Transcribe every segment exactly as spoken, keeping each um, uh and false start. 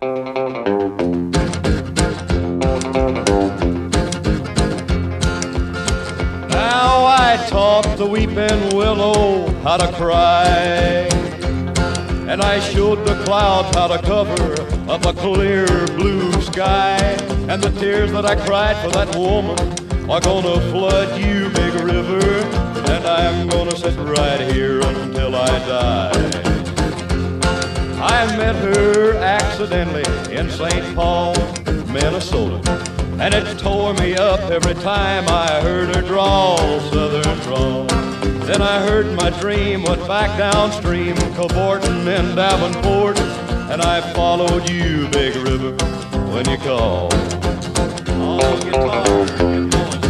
Now I taught the weeping willow how to cry, and I showed the clouds how to cover up a clear blue sky. And the tears that I cried for that woman are gonna flood you, big river, and I'm gonna sit right here until I die. I met her accidentally in Saint Paul, Minnesota, and it tore me up every time I heard her drawl, southern drawl. Then I heard my dream went back downstream, cavorting in Davenport, and I followed you, big river, when you called. Oh, guitar, get going.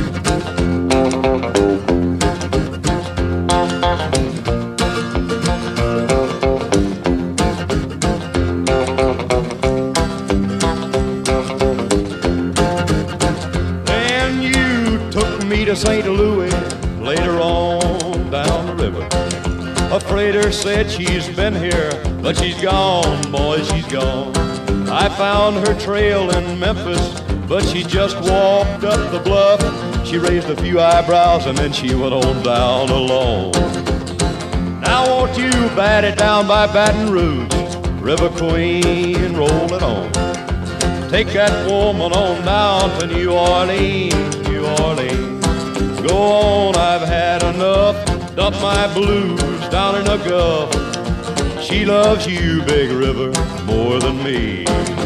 Then you took me to Saint Louis later on down the river. A freighter said she's been here, but she's gone, boy, she's gone. I found her trail in Memphis, but she just walked up the bluff. She raised a few eyebrows and then she went on down alone. Now won't you bat it down by Baton Rouge, River Queen, roll it on. Take that woman on down to New Orleans, New Orleans. Go on, I've had enough, dump my blues down in the Gulf. She loves you, big river, more than me.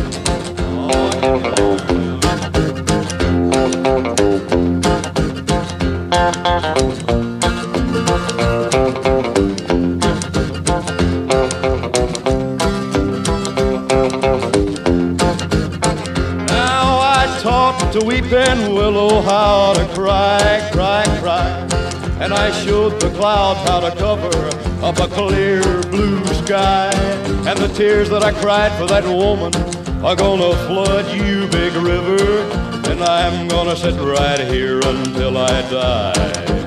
Now I taught the weeping willow how to cry, cry, cry, and I showed the clouds how to cover up a clear blue sky. And the tears that I cried for that woman are gonna flood you, big river, and I'm gonna sit right here until I die.